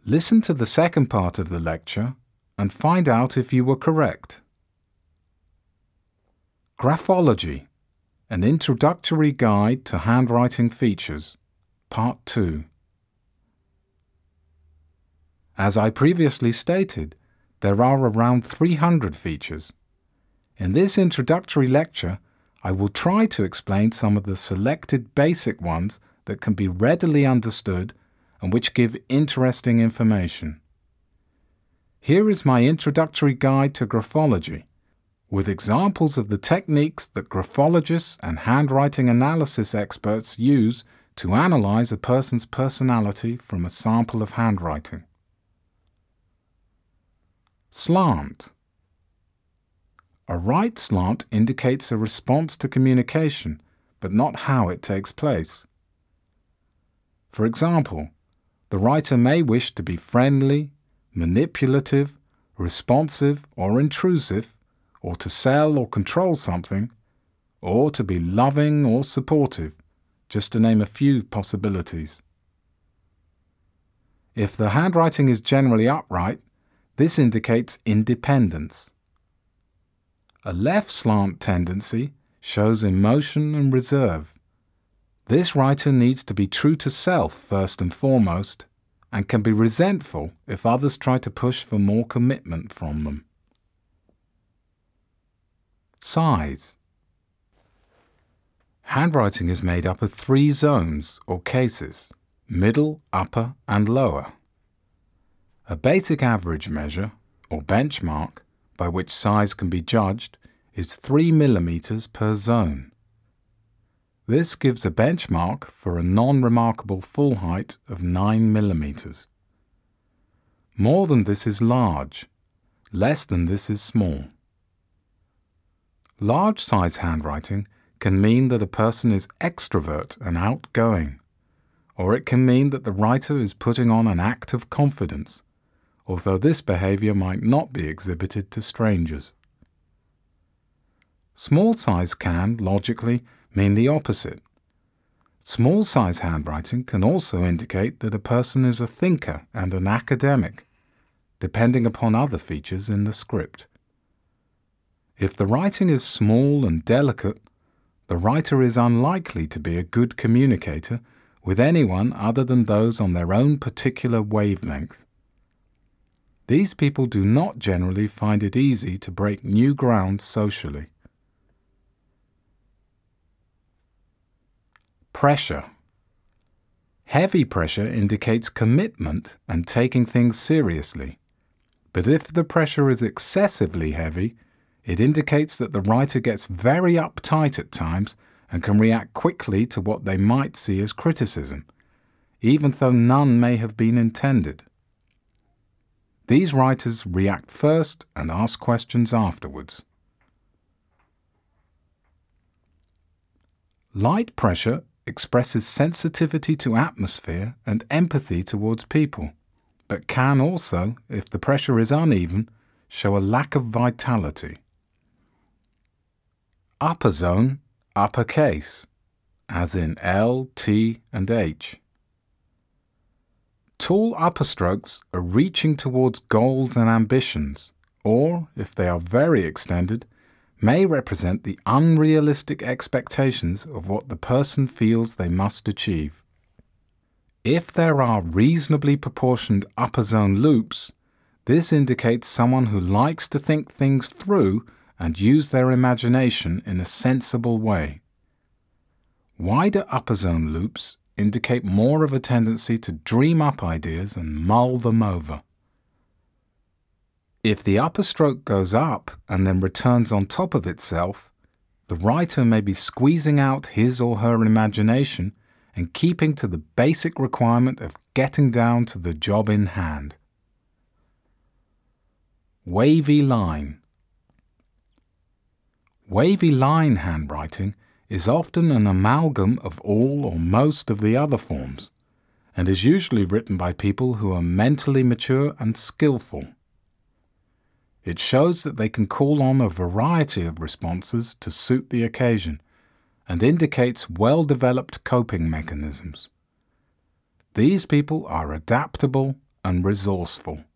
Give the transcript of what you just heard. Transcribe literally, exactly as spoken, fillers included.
Listen to the second part of the lecture and find out if you were correct. Graphology, an introductory guide to handwriting features, Part two. As I previously stated, there are around three hundred features. In this introductory lecture, I will try to explain some of the selected basic ones that can be readily understood and which give interesting information. Here is my introductory guide to graphology, with examples of the techniques that graphologists and handwriting analysis experts use to analyze a person's personality from a sample of handwriting. Slant. A right slant indicates a response to communication, but not how it takes place. For example, the writer may wish to be friendly, manipulative, responsive or intrusive, or to sell or control something, or to be loving or supportive, just to name a few possibilities. If the handwriting is generally upright, this indicates independence. A left slant tendency shows emotion and reserve. This writer needs to be true to self first and foremost, and can be resentful if others try to push for more commitment from them. Size. Handwriting is made up of three zones or cases: middle, upper, and lower. A basic average measure, or benchmark, by which size can be judged, is three millimeters per zone. This gives a benchmark for a non-remarkable full height of nine millimeters. More than this is large, less than this is small. Large size handwriting can mean that a person is extrovert and outgoing, or it can mean that the writer is putting on an act of confidence, although this behavior might not be exhibited to strangers. Small size can, logically, mean the opposite. Small size handwriting can also indicate that a person is a thinker and an academic, depending upon other features in the script. If the writing is small and delicate, the writer is unlikely to be a good communicator with anyone other than those on their own particular wavelength. These people do not generally find it easy to break new ground socially. Pressure. Heavy pressure indicates commitment and taking things seriously. But if the pressure is excessively heavy, it indicates that the writer gets very uptight at times and can react quickly to what they might see as criticism, even though none may have been intended. These writers react first and ask questions afterwards. Light pressure expresses sensitivity to atmosphere and empathy towards people, but can also, if the pressure is uneven, show a lack of vitality. Upper zone, uppercase, as in L, T, and H. Tall upper strokes are reaching towards goals and ambitions, or, if they are very extended, may represent the unrealistic expectations of what the person feels they must achieve. If there are reasonably proportioned upper zone loops, this indicates someone who likes to think things through and use their imagination in a sensible way. Wider upper zone loops indicate more of a tendency to dream up ideas and mull them over. If the upper stroke goes up and then returns on top of itself, the writer may be squeezing out his or her imagination and keeping to the basic requirement of getting down to the job in hand. Wavy line. Wavy line handwriting is often an amalgam of all or most of the other forms, and is usually written by people who are mentally mature and skillful. It shows that they can call on a variety of responses to suit the occasion, and indicates well-developed coping mechanisms. These people are adaptable, and resourceful.